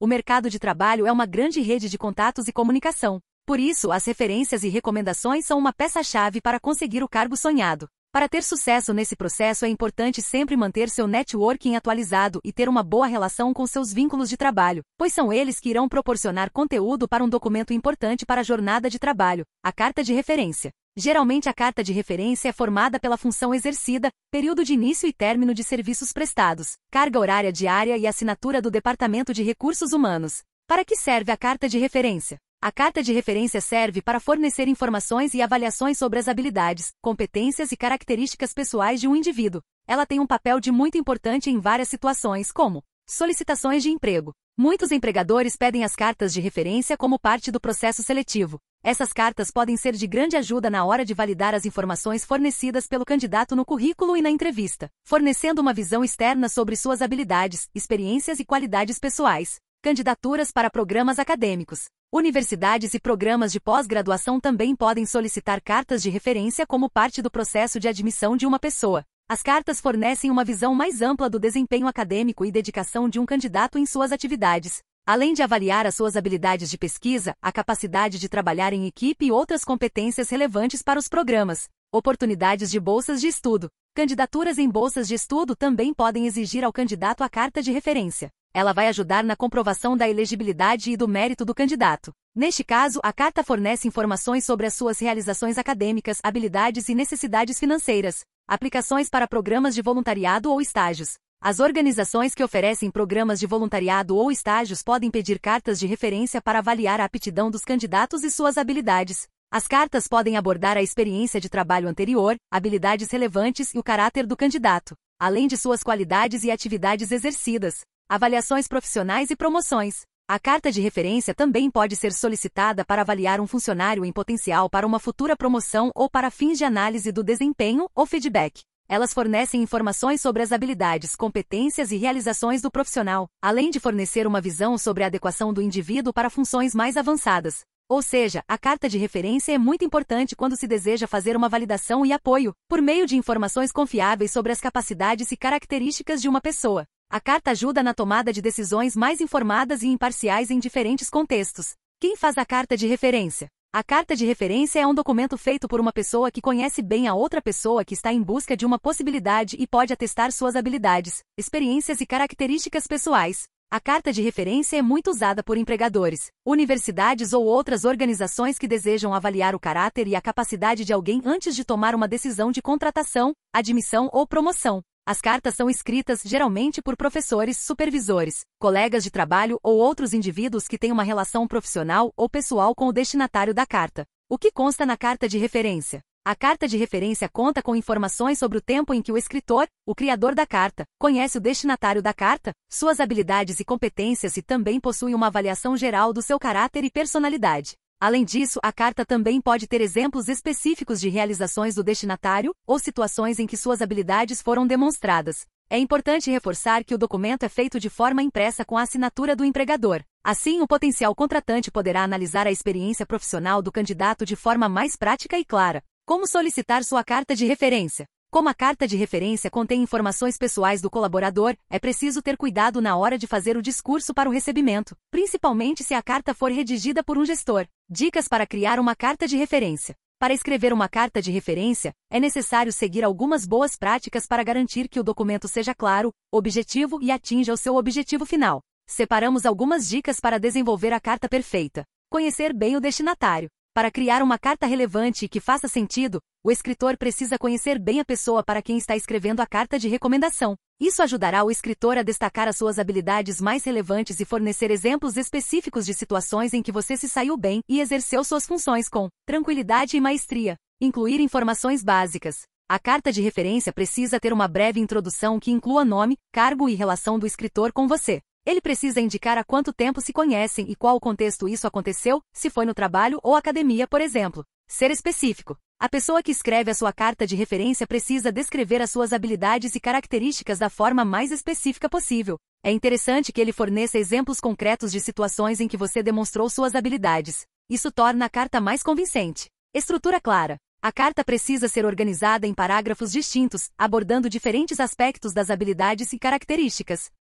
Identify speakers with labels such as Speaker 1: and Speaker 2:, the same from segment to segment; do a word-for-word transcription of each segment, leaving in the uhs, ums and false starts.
Speaker 1: O mercado de trabalho é uma grande rede de contatos e comunicação. Por isso, as referências e recomendações são uma peça-chave para conseguir o cargo sonhado. Para ter sucesso nesse processo é importante sempre manter seu networking atualizado e ter uma boa relação com seus vínculos de trabalho, pois são eles que irão proporcionar conteúdo para um documento importante para a jornada de trabalho, a carta de referência. Geralmente a carta de referência é formada pela função exercida, período de início e término de serviços prestados, carga horária diária e assinatura do Departamento de Recursos Humanos. Para que serve a carta de referência? A carta de referência serve para fornecer informações e avaliações sobre as habilidades, competências e características pessoais de um indivíduo. Ela tem um papel de muito importante em várias situações, como solicitações de emprego. Muitos empregadores pedem as cartas de referência como parte do processo seletivo. Essas cartas podem ser de grande ajuda na hora de validar as informações fornecidas pelo candidato no currículo e na entrevista, fornecendo uma visão externa sobre suas habilidades, experiências e qualidades pessoais. Candidaturas para programas acadêmicos. Universidades e programas de pós-graduação também podem solicitar cartas de referência como parte do processo de admissão de uma pessoa. As cartas fornecem uma visão mais ampla do desempenho acadêmico e dedicação de um candidato em suas atividades. Além de avaliar as suas habilidades de pesquisa, a capacidade de trabalhar em equipe e outras competências relevantes para os programas. Oportunidades de bolsas de estudo. Candidaturas em bolsas de estudo também podem exigir ao candidato a carta de referência. Ela vai ajudar na comprovação da elegibilidade e do mérito do candidato. Neste caso, a carta fornece informações sobre as suas realizações acadêmicas, habilidades e necessidades financeiras. Aplicações para programas de voluntariado ou estágios. As organizações que oferecem programas de voluntariado ou estágios podem pedir cartas de referência para avaliar a aptidão dos candidatos e suas habilidades. As cartas podem abordar a experiência de trabalho anterior, habilidades relevantes e o caráter do candidato, além de suas qualidades e atividades exercidas. Avaliações profissionais e promoções. A carta de referência também pode ser solicitada para avaliar um funcionário em potencial para uma futura promoção ou para fins de análise do desempenho ou feedback. Elas fornecem informações sobre as habilidades, competências e realizações do profissional, além de fornecer uma visão sobre a adequação do indivíduo para funções mais avançadas. Ou seja, a carta de referência é muito importante quando se deseja fazer uma validação e apoio, por meio de informações confiáveis sobre as capacidades e características de uma pessoa. A carta ajuda na tomada de decisões mais informadas e imparciais em diferentes contextos. Quem faz a carta de referência? A carta de referência é um documento feito por uma pessoa que conhece bem a outra pessoa que está em busca de uma possibilidade e pode atestar suas habilidades, experiências e características pessoais. A carta de referência é muito usada por empregadores, universidades ou outras organizações que desejam avaliar o caráter e a capacidade de alguém antes de tomar uma decisão de contratação, admissão ou promoção. As cartas são escritas geralmente por professores, supervisores, colegas de trabalho ou outros indivíduos que têm uma relação profissional ou pessoal com o destinatário da carta. O que consta na carta de referência? A carta de referência conta com informações sobre o tempo em que o escritor, o criador da carta, conhece o destinatário da carta, suas habilidades e competências e também possui uma avaliação geral do seu caráter e personalidade. Além disso, a carta também pode ter exemplos específicos de realizações do destinatário ou situações em que suas habilidades foram demonstradas. É importante reforçar que o documento é feito de forma impressa com a assinatura do empregador. Assim, o potencial contratante poderá analisar a experiência profissional do candidato de forma mais prática e clara. Como solicitar sua carta de referência? Como a carta de referência contém informações pessoais do colaborador, é preciso ter cuidado na hora de fazer o discurso para o recebimento, principalmente se a carta for redigida por um gestor. Dicas para criar uma carta de referência. Para escrever uma carta de referência, é necessário seguir algumas boas práticas para garantir que o documento seja claro, objetivo e atinja o seu objetivo final. Separamos algumas dicas para desenvolver a carta perfeita. Conhecer bem o destinatário. Para criar uma carta relevante e que faça sentido, o escritor precisa conhecer bem a pessoa para quem está escrevendo a carta de recomendação. Isso ajudará o escritor a destacar as suas habilidades mais relevantes e fornecer exemplos específicos de situações em que você se saiu bem e exerceu suas funções com tranquilidade e maestria. Incluir informações básicas. A carta de referência precisa ter uma breve introdução que inclua nome, cargo e relação do escritor com você. Ele precisa indicar há quanto tempo se conhecem e qual o contexto isso aconteceu, se foi no trabalho ou academia, por exemplo. Ser específico. A pessoa que escreve a sua carta de referência precisa descrever as suas habilidades e características da forma mais específica possível. É interessante que ele forneça exemplos concretos de situações em que você demonstrou suas habilidades. Isso torna a carta mais convincente. Estrutura clara. A carta precisa ser organizada em parágrafos distintos, abordando diferentes aspectos das habilidades e características.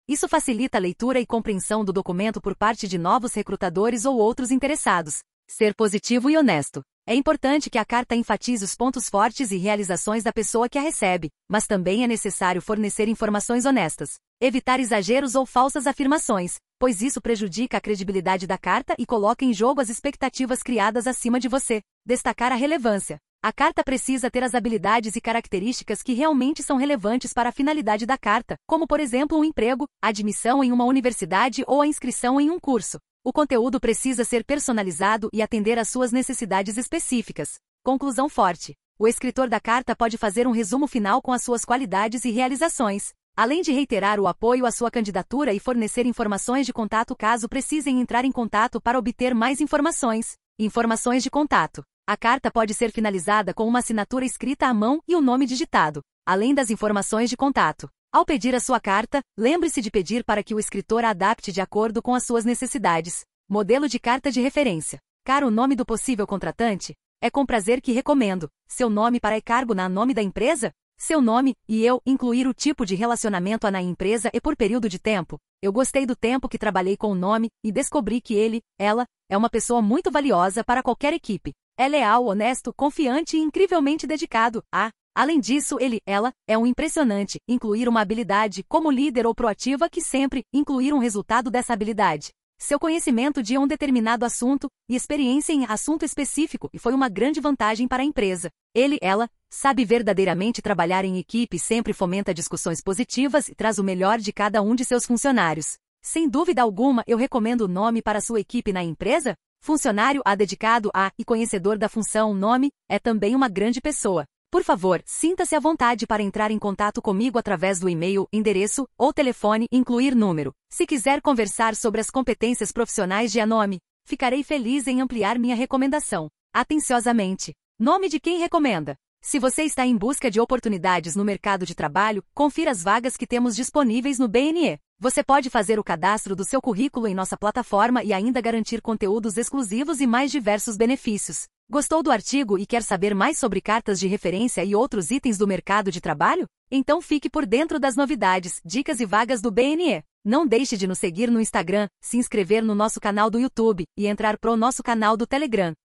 Speaker 1: Isso facilita a leitura e compreensão do documento por parte de novos recrutadores ou outros interessados. Ser positivo e honesto. É importante que a carta enfatize os pontos fortes e realizações da pessoa que a recebe, mas também é necessário fornecer informações honestas. Evitar exageros ou falsas afirmações, pois isso prejudica a credibilidade da carta e coloca em jogo as expectativas criadas acima de você. Destacar a relevância. A carta precisa ter as habilidades e características que realmente são relevantes para a finalidade da carta, como por exemplo um emprego, a admissão em uma universidade ou a inscrição em um curso. O conteúdo precisa ser personalizado e atender às suas necessidades específicas. Conclusão forte. O escritor da carta pode fazer um resumo final com as suas qualidades e realizações, além de reiterar o apoio à sua candidatura e fornecer informações de contato caso precisem entrar em contato para obter mais informações. Informações de contato. A carta pode ser finalizada com uma assinatura escrita à mão e o nome digitado, além das informações de contato. Ao pedir a sua carta, lembre-se de pedir para que o escritor a adapte de acordo com as suas necessidades. Modelo de carta de referência. Caro, o nome do possível contratante? É com prazer que recomendo. Seu nome para e-cargo na nome da empresa? Seu nome, e eu, incluir o tipo de relacionamento a na empresa e por período de tempo. Eu gostei do tempo que trabalhei com o nome, e descobri que ele, ela, é uma pessoa muito valiosa para qualquer equipe. É leal, honesto, confiante e incrivelmente dedicado. Ah, além disso, ele, ela, é um impressionante. Incluir uma habilidade como líder ou proativa que sempre, incluir um resultado dessa habilidade. Seu conhecimento de um determinado assunto e experiência em assunto específico e foi uma grande vantagem para a empresa. Ele, ela, sabe verdadeiramente trabalhar em equipe e sempre fomenta discussões positivas e traz o melhor de cada um de seus funcionários. Sem dúvida alguma, eu recomendo o nome para sua equipe na empresa. Funcionário A dedicado a e conhecedor da função nome, é também uma grande pessoa. Por favor, sinta-se à vontade para entrar em contato comigo através do e-mail, endereço ou telefone, incluir número. Se quiser conversar sobre as competências profissionais de Anome, ficarei feliz em ampliar minha recomendação. Atenciosamente. Nome de quem recomenda. Se você está em busca de oportunidades no mercado de trabalho, confira as vagas que temos disponíveis no B N E. Você pode fazer o cadastro do seu currículo em nossa plataforma e ainda garantir conteúdos exclusivos e mais diversos benefícios. Gostou do artigo e quer saber mais sobre cartas de referência e outros itens do mercado de trabalho? Então fique por dentro das novidades, dicas e vagas do B N E. Não deixe de nos seguir no Instagram, se inscrever no nosso canal do YouTube e entrar pro nosso canal do Telegram.